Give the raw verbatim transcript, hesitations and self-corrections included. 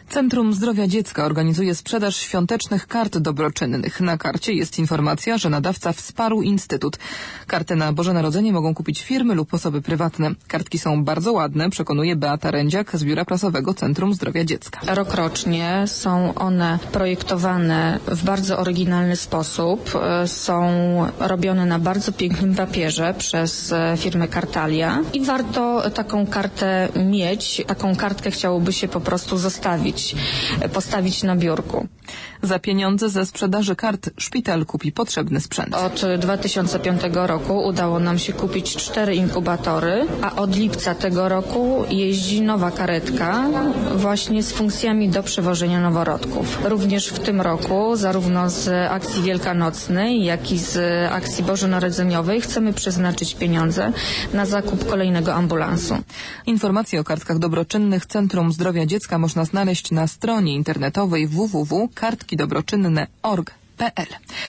Centrum Zdrowia Dziecka organizuje sprzedaż świątecznych kart dobroczynnych. Na karcie jest informacja, że nadawca wsparł Instytut. Karty na Boże Narodzenie mogą kupić firmy lub osoby prywatne. Kartki są bardzo ładne, przekonuje Beata Rędziak z Biura Prasowego Centrum Zdrowia Dziecka. Rokrocznie są one projektowane w bardzo oryginalny sposób. Są robione na bardzo pięknym papierze przez firmę Kartalia i warto taką kartę mieć. Taką kartkę chciałoby się po prostu zostawić, postawić na biurku. Za pieniądze ze sprzedaży kart szpital kupi potrzebny sprzęt. Od dwa tysiące piątego roku udało nam się kupić cztery inkubatory, a od lipca tego roku jeździ nowa karetka właśnie z funkcjami do przewożenia noworodków. Również w tym roku, zarówno z akcji wielkanocnej, jak i z akcji bożonarodzeniowej chcemy przeznaczyć pieniądze na zakup kolejnego ambulansu. Informacje o kartkach dobroczynnych Centrum Zdrowia Dziecka można znaleźć na stronie internetowej w w w kropka kartki dobroczynne kropka org kropka p l.